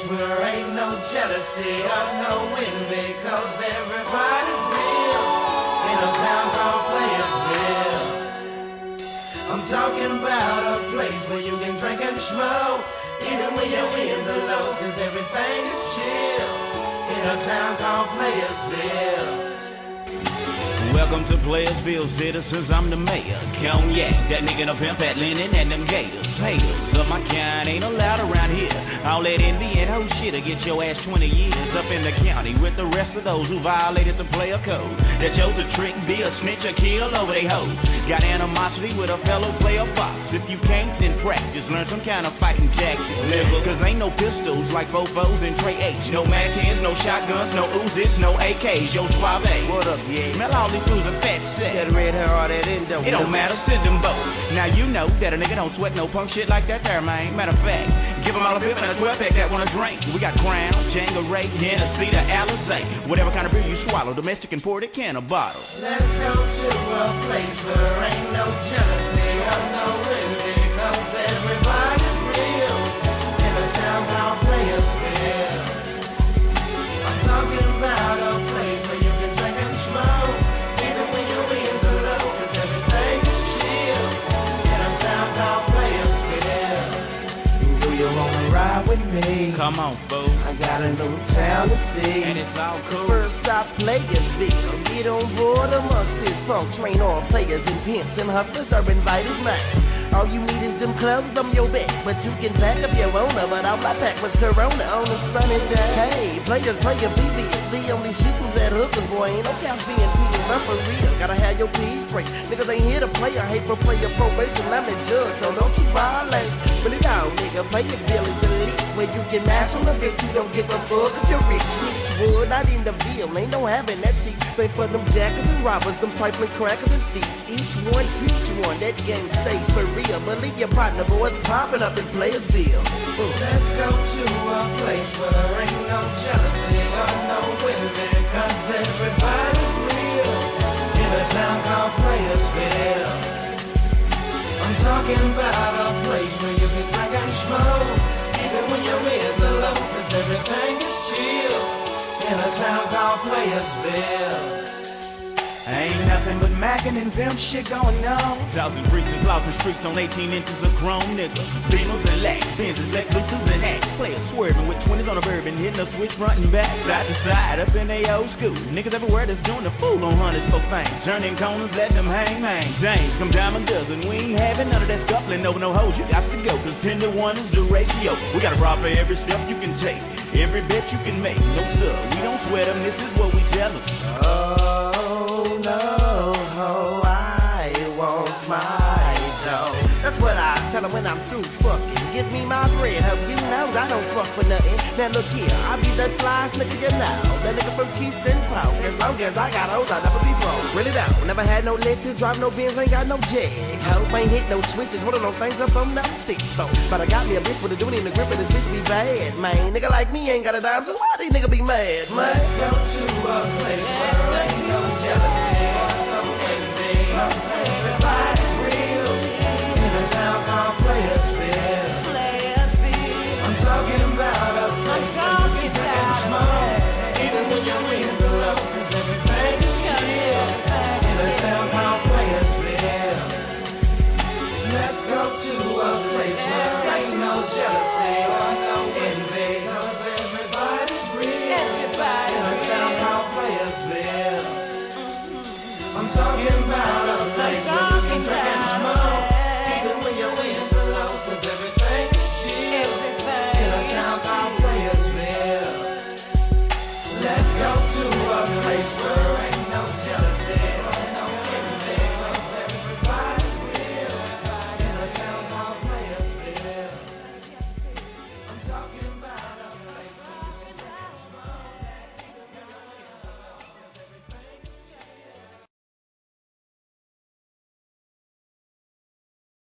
where ain't no jealousy or no envy, cause everybody's real in a town called Playersville. I'm talking about a place where you can drink and smoke, even when your winds are low, cause everything is chill in a town called Playersville. Welcome to Playersville, citizens, I'm the mayor. Cognac, that nigga the pimp, that linen and them gators. Haters of my kind ain't allowed around here. All that envy and whole shit'll get your ass 20 years up in the county with the rest of those who violated the player code. That chose to trick, be a snitch, or kill over they hoes. Got animosity with a fellow player fox. If you can't, then practice, learn some kind of fighting tactics. Cause ain't no pistols like Fofos and Trey H. No Mac 10s, no shotguns, no Uzis, no AKs. Yo, Suave, what up, yeah? Smell all these fools a fat set. That red hair or that endo. It don't matter, send them both. Now you know that a nigga don't sweat no punk shit like that there, man. Matter of fact, give them all a pip and a 12-pack that wanna drink. We got Crown, Django Ray, Hennessy, the Alizé. Whatever kind of beer you swallow, domestic imported, can of bottle. Let's go to a place where ain't no jealousy or no envy, cause everybody's real in a town called Playersville. I'm talking about a place where you can drink and smoke, even when your winds are low, cause everything is chill in a town called Playersville. Do you wanna ride with me? Come on, fool. I got a new town to see, And it's all cool. First stop, Playersville. Get on board amongst this funk train. All players and pimps and hustlers are invited, man. All you need is them clothes on your back, but you can pack up your own. But all I packed was Corona on a sunny day. Hey, players play your BB. Only shootings at hookers, boy. Ain't no count being peeing, but for real. Gotta have your P's straight. Niggas ain't here to play. I hate for player probation. I'm the judge, so don't you violate. Really down, nigga. Playersville is the league where you can mash on the bitch. You don't give a fuck if you're rich. Wood, not in the Ville. Ain't no having that cheap. Say for them jackers and robbers, them trifling crackers and thieves. Each one teach one. That game stays for real. Believe your partner, boys popping up in Playersville. Let's go to a place where there ain't no jealousy or no envy, cause everybody's real in a town called Playersville. I'm talking about a place where you can drink and smoke, even when your winds are low, cause everything is chill in a town called Playersville. Ain't nothing but mackin' and pimp shit going on. Thousand freaks and flossing streaks on 18 inches of chrome, nigga. Beamers and lax, Benzes, Lex Luthers and X. Players swerving with 20s on a bourbon, hitting a switch front and back, side to side, up in they old school. Niggas everywhere that's doing the fool on hunters, spoke things. Turning corners, letting them hang. James, come down a dozen. We ain't having none of that scuffling over no hoes. You got to go, cause 10 to 1 is the ratio. We got a rob for every step you can take, every bet you can make. No sir, we don't sweat them, this is what we tell them. Oh no, I want my dough. That's what I tell them when I'm through fucking. Give me my bread, hope you know I don't fuck for nothing. Now look here, I be that fly nigga you know, that nigga from Keystone Park. As long as I got hoes, I'll never be broke. Really don't, never had no lenses, drive no Benz, ain't got no jag. Hope ain't hit no switches, one of those things up on no 6 so. But I got me a bitch with a doing in the grip of this bitch be bad, man. Nigga like me ain't got a dime, so why these nigga be mad, man? Let's go to a place where ain't no jealousy or no envy, cause everybody's real in a town called Playersville. I'm talking about a place where you can drink and smoke, even when your winds are low, cause everything is chill in a town called Playersville. Let's go to a place where ain't no jealousy or no envy, cause everybody's real in a town called Playersville. I'm talking about a place where you can drink and smoke, even when your winds are low, cause everything is chill in a town called Playersville. Let's go to a place where